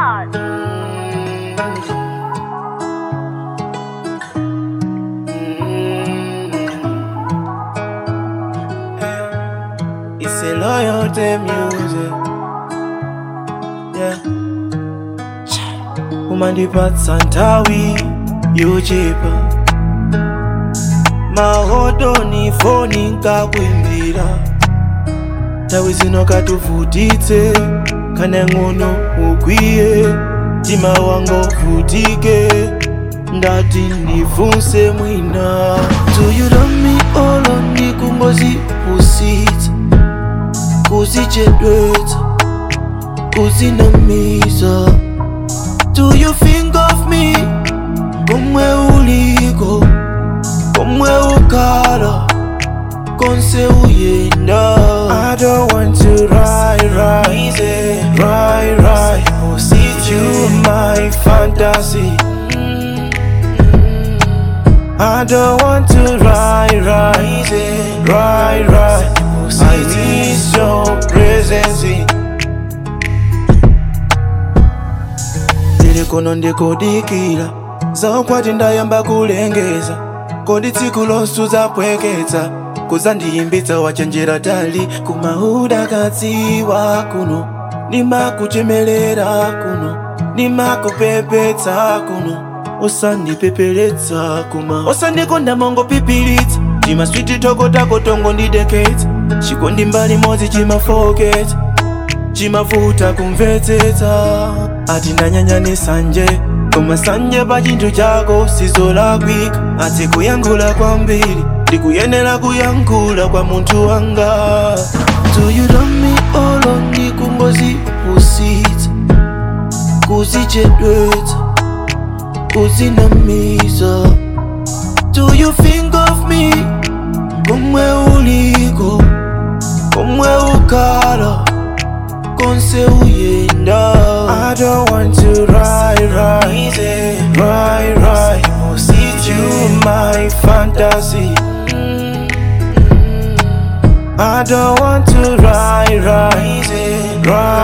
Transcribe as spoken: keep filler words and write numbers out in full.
God. It's a loyalty music. Yeah. Woman the paths and tawi, you cheaper. Mahodo ni phone nkakuimbira. Tawi zino katuvutitse, kane ngono ugwiye. Tima wango vutike, ndati nifunse mwina. Do you love me all on ni kungozi pusita, kuzichedweza, kuzinamiza. Do you think of me? Komwe uliko, komwe ukala, konse uyenda. I don't want to ride, ride, ride, ride. You my fantasy. I don't want to ride, ride, ride, ride. I need your presence. Tili kono ndikodikira, zakwati ndayamba kulengeza. Kodi tsiku lonse zapweketsa, kuzandiyimbitsa wachenjera tali. Kumahuda katsiwa kuno, nimakuchemelera kuno, nimakupepetsa kuno. Osandipepeletsa kuma, osandikonda mongo pipilitsa. Chima sweet toko tako tongo ndideketsa. Chikondi mbali mozi chima forget, chima vuta kumvetsetsa. Ati ndanyanya sanje, koma sanje pa chinthu chako sizolakwika. Ati kuyankhula kwambiri, ndikuyenera kuyankhula kwa munthu wanga. Do you love me all on ni kungozi pusitsa, kuzichedwetsa, kuzinamiza. Do you think of me? Komwe uliko, komwe ukala, konse uyenda. I don't want to ride, ride, ride, ride. You my fantasy. I don't want to ride, ride, ride.